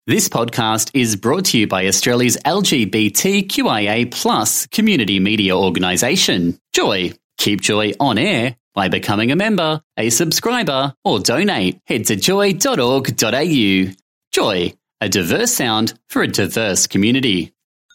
This podcast is brought to you by Australia's LGBTQIA+ community media organisation, Joy. Keep Joy on air by becoming a member, a subscriber, or donate. Head to joy.org.au. Joy, a diverse sound for a diverse community.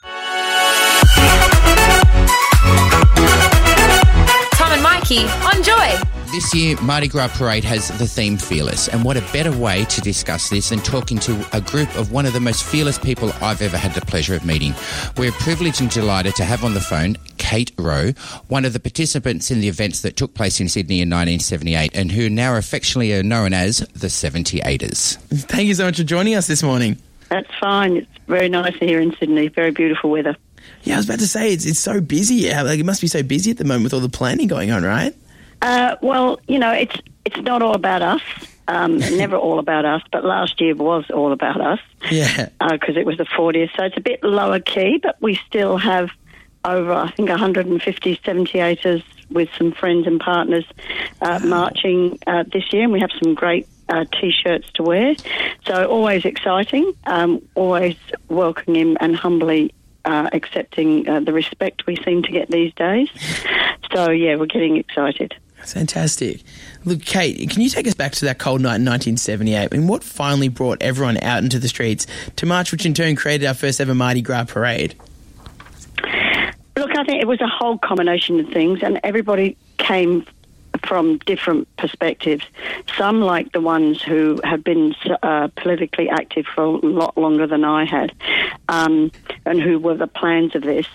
Tom and Mikey on Joy. This year, Mardi Gras Parade has the theme Fearless, and what a better way to discuss this than talking to a group of one of the most fearless people I've ever had the pleasure of meeting. We're privileged and delighted to have on the phone Kate Rowe, one of the participants in the events that took place in Sydney in 1978 and who now affectionately are known as the 78ers. Thank you so much for joining us this morning. That's fine. It's very nice here in Sydney. Very beautiful weather. Yeah, I was about to say, it's so busy. Like, it must be so busy at the moment with all the planning going on, right? Well, you know, it's not all about us. Never all about us, but last year was all about us. Yeah. Because it was the 40th, so it's a bit lower key, but we still have over, I think, 150 78ers with some friends and partners marching this year, and we have some great T-shirts to wear. So always exciting, always welcoming and humbly accepting the respect we seem to get these days. So, yeah, we're getting excited. That's fantastic. Look, Kate, can you take us back to that cold night in 1978? I mean, what finally brought everyone out into the streets to march, which in turn created our first ever Mardi Gras Parade? Look, I think it was a whole combination of things, and everybody came from different perspectives. Some, like the ones who have been politically active for a lot longer than I had, and who were the plans of this,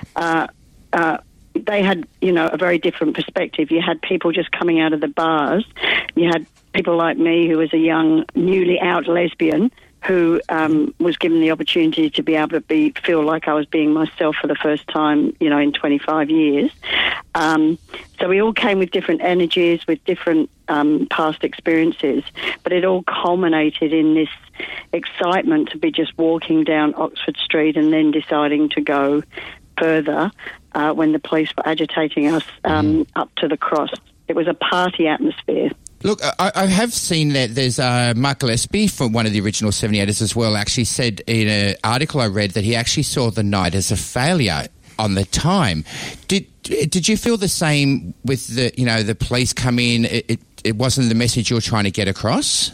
they had, you know, a very different perspective. You had people just coming out of the bars. You had people like me, who was a young, newly out lesbian, who was given the opportunity to be able to feel like I was being myself for the first time, you know, in 25 years. So we all came with different energies, with different past experiences, but it all culminated in this excitement to be just walking down Oxford Street and then deciding to go further when the police were agitating us up to the cross. It was a party atmosphere. Look, I have seen that there's Mark Gillespie from one of the original 78ers as well actually said in an article I read that he actually saw the night as a failure on the time. Did you feel the same with the police come in? It wasn't the message you were trying to get across?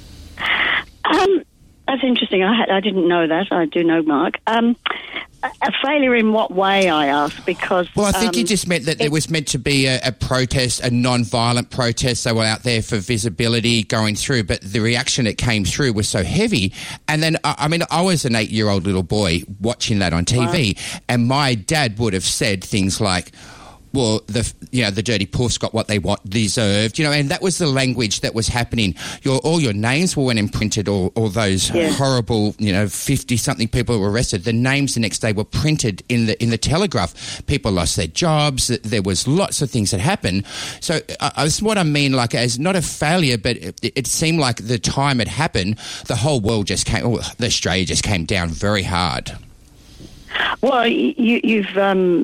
That's interesting. I didn't know that. I do know Mark. A failure in what way, I asked, because... Well, I think he just meant that it was meant to be a protest, a non-violent protest. They were out there for visibility going through, but the reaction that came through was so heavy. And then, I mean, I was an 8-year-old little boy watching that on TV, and my dad would have said things like, well, the dirty puffs got what they deserved, and that was the language that was happening. All your names were imprinted, all those horrible, 50-something people who were arrested. The names the next day were printed in the Telegraph. People lost their jobs. There was lots of things that happened. So that's what I mean, like, as not a failure, but it seemed like the time it happened, the whole world Australia just came down very hard. Well, you've...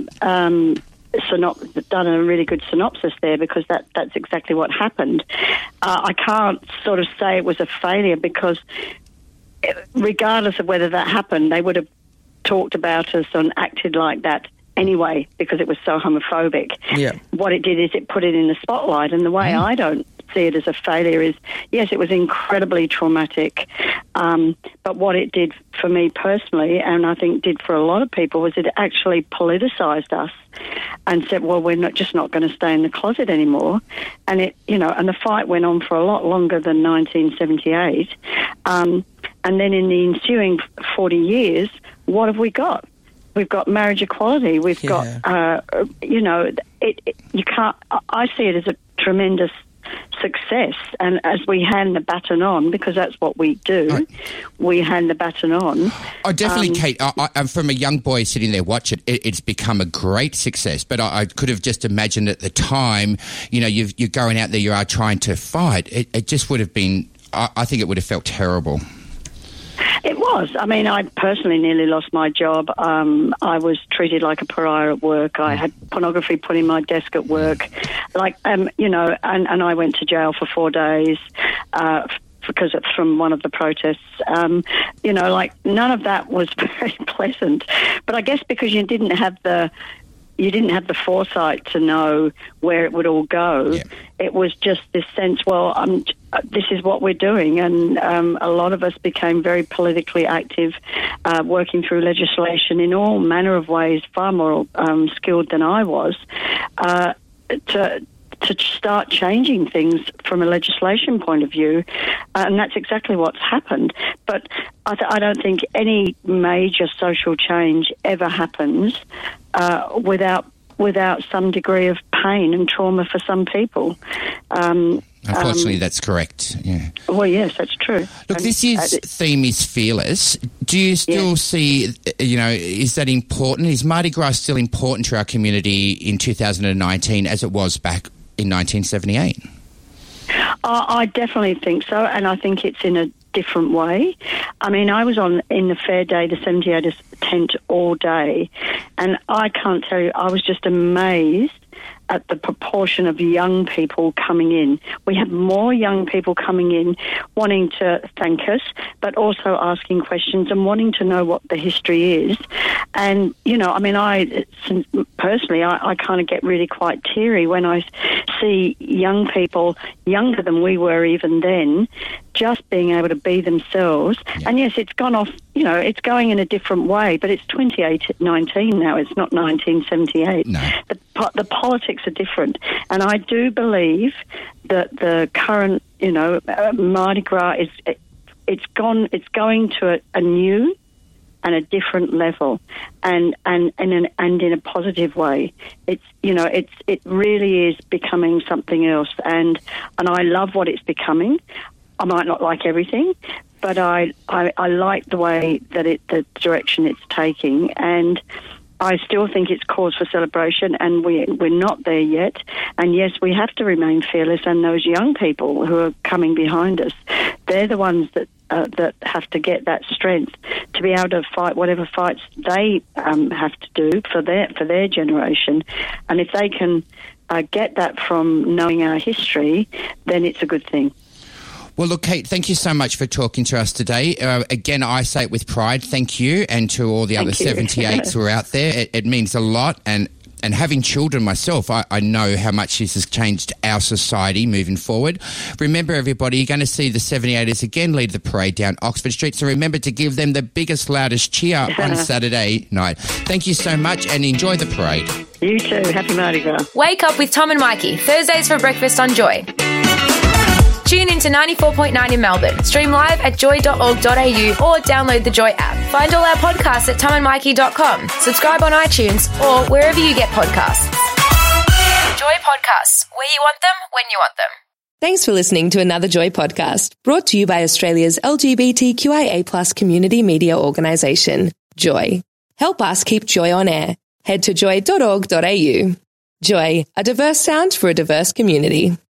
done a really good synopsis there, because that's exactly what happened. I can't sort of say it was a failure, because regardless of whether that happened, they would have talked about us and acted like that anyway, because it was so homophobic. Yeah. What it did is it put it in the spotlight, and the way I don't see it as a failure is, yes, it was incredibly traumatic, but what it did for me personally, and I think did for a lot of people, was it actually politicised us and said, well, we're not going to stay in the closet anymore. And it, and the fight went on for a lot longer than 1978. And then in the ensuing 40 years, what have we got? We've got marriage equality. We've got, you can't. I see it as a tremendous success, and as we hand the baton on, because that's what we do, we hand the baton on. Oh, definitely, Kate. I'm from a young boy sitting there watching it's become a great success, but I could have just imagined at the time, you're going out there, you are trying to fight. It just would have been, I think it would have felt terrible. It was. I mean, I personally nearly lost my job. I was treated like a pariah at work. I had pornography put in my desk at work. And I went to jail for 4 days because it's from one of the protests. You know, like none of that was very pleasant. But I guess because you didn't have the foresight to know where it would all go. Yeah. It was just this sense, well, this is what we're doing. And a lot of us became very politically active, working through legislation in all manner of ways, far more skilled than I was, to start changing things from a legislation point of view. And that's exactly what's happened. But I don't think any major social change ever happens without some degree of pain and trauma for some people. Unfortunately, that's correct. Yeah. Well, yes, that's true. Look, this year's theme is fearless. Do you still see, is that important? Is Mardi Gras still important to our community in 2019 as it was back in 1978? I definitely think so, and I think it's in a different way. I mean, I was in the Fair Day, the 78ers tent all day, and I can't tell you, I was just amazed at the proportion of young people coming in. We have more young people coming in wanting to thank us, but also asking questions and wanting to know what the history is. And, I mean, I kind of get really quite teary when I see young people, younger than we were even then, just being able to be themselves. Yeah. And yes, it's gone off, it's going in a different way, but it's 2019 now, it's not 1978. No. The politics are different. And I do believe that the current, Mardi Gras it's going to a new and a different level, and in a positive way. It really is becoming something else, and I love what it's becoming. I might not like everything, but I like the way that the direction it's taking, and I still think it's cause for celebration, and we're not there yet. And yes, we have to remain fearless, and those young people who are coming behind us, they're the ones that have to get that strength to be able to fight whatever fights they have to do for their generation. And if they can get that from knowing our history, then it's a good thing. Well, look, Kate, thank you so much for talking to us today. Again, I say it with pride, thank you, and to all the other 78s who are out there. It means a lot, and having children myself, I know how much this has changed our society moving forward. Remember, everybody, you're going to see the 78ers again lead the parade down Oxford Street, so remember to give them the biggest, loudest cheer on Saturday night. Thank you so much, and enjoy the parade. You too. Happy Mardi Gras. Wake up with Tom and Mikey, Thursdays for breakfast on Joy. Tune in to 94.9 in Melbourne. Stream live at joy.org.au or download the Joy app. Find all our podcasts at tomandmikey.com. Subscribe on iTunes or wherever you get podcasts. Joy Podcasts, where you want them, when you want them. Thanks for listening to another Joy podcast, brought to you by Australia's LGBTQIA+ community media organisation, Joy. Help us keep Joy on air. Head to joy.org.au. Joy, a diverse sound for a diverse community.